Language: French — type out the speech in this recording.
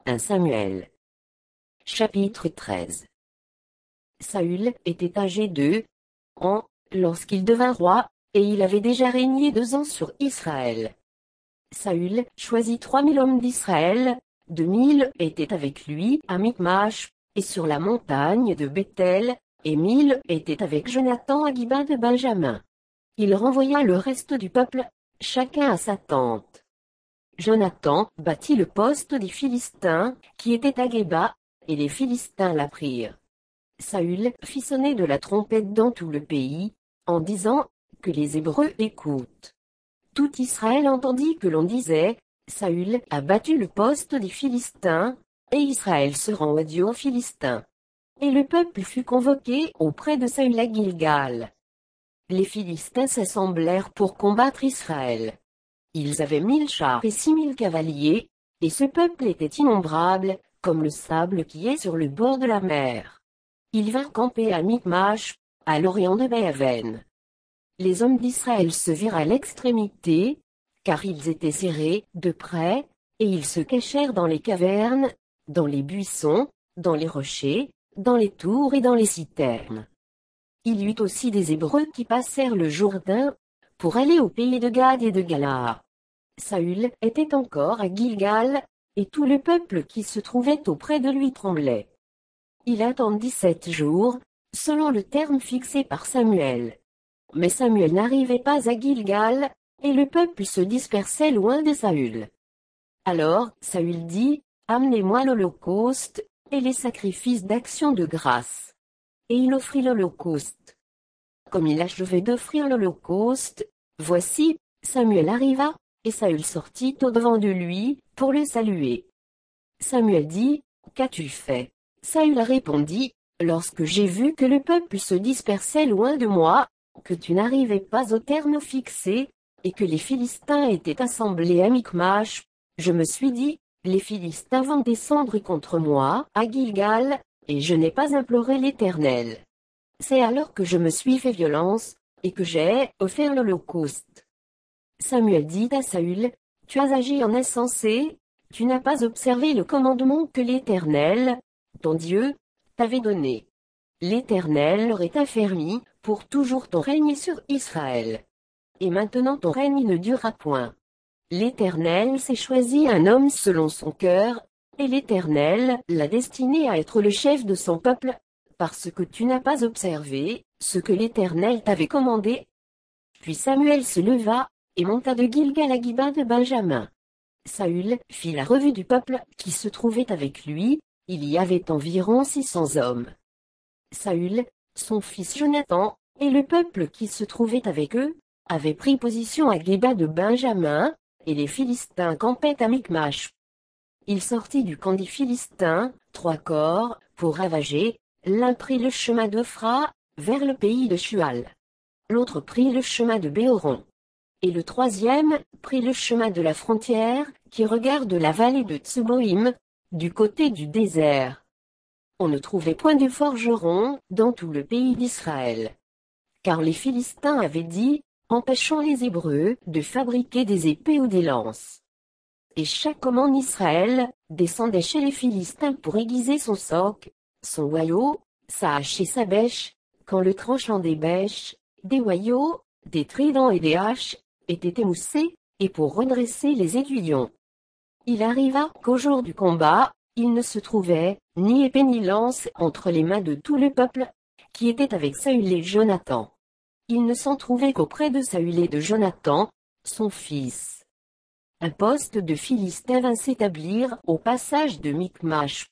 1 Samuel. Chapitre 13. Saül était âgé de ans lorsqu'il devint roi, et il avait déjà régné 2 ans sur Israël. Saül choisit 3000 hommes d'Israël, 2000 étaient avec lui à Michmash, et sur la montagne de Béthel, et 1000 étaient avec Jonathan à Giba de Benjamin. Il renvoya le reste du peuple, chacun à sa tente. Jonathan bâtit le poste des Philistins, qui était à Géba, et les Philistins la prirent. Saül fit sonner de la trompette dans tout le pays, en disant, que les Hébreux écoutent. Tout Israël entendit que l'on disait, Saül a battu le poste des Philistins, et Israël se rend odieux aux Philistins. Et le peuple fut convoqué auprès de Saül à Gilgal. Les Philistins s'assemblèrent pour combattre Israël. Ils avaient 1000 chars et 6000 cavaliers, et ce peuple était innombrable, comme le sable qui est sur le bord de la mer. Ils vinrent camper à Michmash, à l'orient de Béhaven. Les hommes d'Israël se virent à l'extrémité, car ils étaient serrés, de près, et ils se cachèrent dans les cavernes, dans les buissons, dans les rochers, dans les tours et dans les citernes. Il y eut aussi des Hébreux qui passèrent le Jourdain, pour aller au pays de Gad et de Galaad. Saül était encore à Gilgal, et tout le peuple qui se trouvait auprès de lui tremblait. Il attendit 7 jours, selon le terme fixé par Samuel. Mais Samuel n'arrivait pas à Gilgal, et le peuple se dispersait loin de Saül. Alors Saül dit, Amenez-moi l'holocauste, et les sacrifices d'action de grâce. Et il offrit l'holocauste. Comme il achevait d'offrir l'holocauste, voici, Samuel arriva, et Saül sortit au-devant de lui, pour le saluer. Samuel dit, Qu'as-tu fait? Saül répondit, Lorsque j'ai vu que le peuple se dispersait loin de moi, que tu n'arrivais pas au terme fixé, et que les Philistins étaient assemblés à Michmash, je me suis dit, les Philistins vont descendre contre moi, à Gilgal, et je n'ai pas imploré l'Éternel. C'est alors que je me suis fait violence, et que j'ai offert l'holocauste. Samuel dit à Saül, Tu as agi en insensé, tu n'as pas observé le commandement que l'Éternel, ton Dieu, t'avait donné. L'Éternel aurait affermi, pour toujours ton règne sur Israël. Et maintenant ton règne ne durera point. L'Éternel s'est choisi un homme selon son cœur, et l'Éternel l'a destiné à être le chef de son peuple, parce que tu n'as pas observé ce que l'Éternel t'avait commandé. Puis Samuel se leva, et monta de Gilgal à Giba de Benjamin. Saül fit la revue du peuple qui se trouvait avec lui, il y avait environ 600 hommes. Saül, son fils Jonathan, et le peuple qui se trouvait avec eux, avaient pris position à Giba de Benjamin, et les Philistins campaient à Michmash. Il sortit du camp des Philistins, 3 corps, pour ravager, l'un prit le chemin d'Ophra, vers le pays de Shual. L'autre prit le chemin de Béoron. Et le 3e prit le chemin de la frontière, qui regarde la vallée de Tsuboïm, du côté du désert. On ne trouvait point de forgerons dans tout le pays d'Israël. Car les Philistins avaient dit, empêchons les Hébreux de fabriquer des épées ou des lances. Et chaque homme en Israël descendait chez les Philistins pour aiguiser son soc, son hoyau, sa hache et sa bêche, quand le tranchant des bêches, des hoyaux, des tridents et des haches, était émoussé, et pour redresser les aiguillons. Il arriva qu'au jour du combat, il ne se trouvait ni épée ni lance entre les mains de tout le peuple, qui était avec Saül et Jonathan. Il ne s'en trouvait qu'auprès de Saül et de Jonathan, son fils. Un poste de Philistins vint s'établir au passage de Michmash.